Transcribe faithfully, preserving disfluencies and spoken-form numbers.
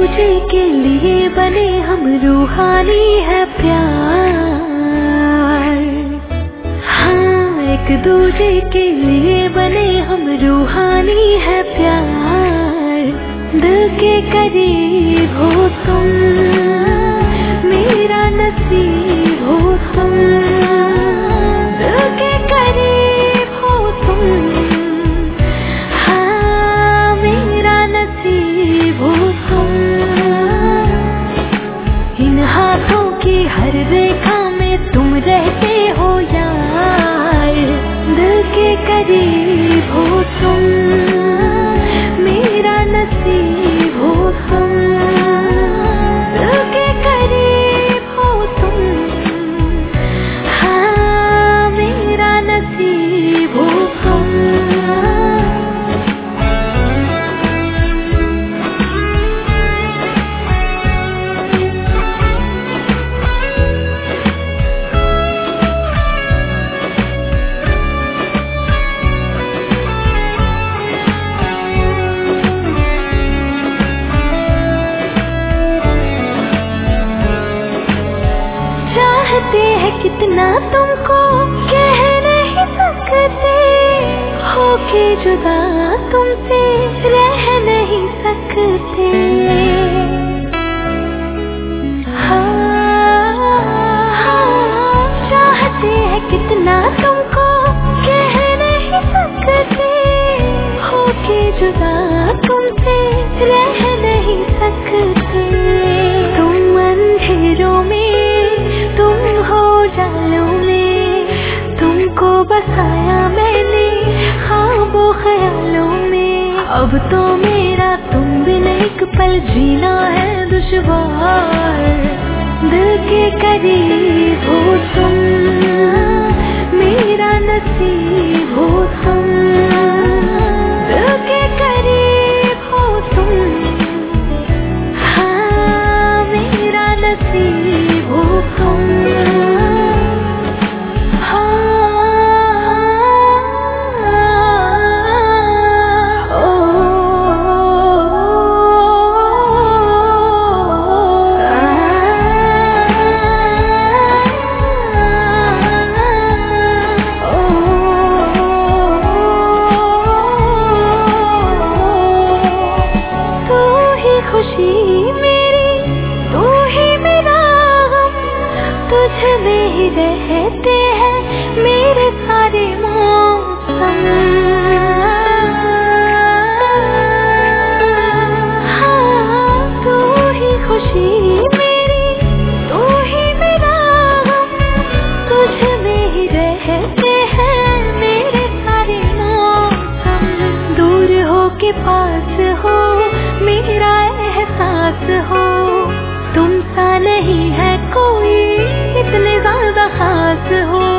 दूजे के लिए बने हम, रूहानी है प्यार। हाँ, एक दूजे के लिए बने हम, रूहानी है प्यार। दिल के करीब हो तुम, मेरा नसीब हो तुम। दिल के करीब हो तुम, हाँ मेरा नसीब हो तुम। इन हाथों की हर रेखा में तुम रहते हो यार। दिल के करीब हो तुम, मेरा नसीब हो तुम। दिल के करीब हो तुम, हाँ मेरा नसीब हो तुम। चाहते हैं कितना तुमको कह नहीं सकते, होके जुदा तुमसे रह नहीं सकते। हाँ, हाँ, चाहते हैं कितना तुमको कह नहीं सकते, होके जुदा तुमसे रह नहीं सकते। तुम अंधेरों में, तुम हो जालों में, तुमको बसाया मैंने ख्वाबों ख्यालों में। अब तो मेरा तुम बिन एक पल जीना है दुश्वार। दिल के करीब हो तुम, मेरा नसीब हो तुम। दिल के करीब हो तुम, हाँ मेरा नसीब हो तुम। खुशी मेरी, तू ही मेरा गम, तुझ में ही रहते हैं मेरे सारे मौसम। हाँ, तू ही खुशी मेरी, तू ही मेरा गम, तुझ में ही रहते हैं मेरे सारे मौसम। दूर हो के पास हो, मेरा एहसास हो, तुम सा नहीं है कोई इतने ज्यादा खास हो।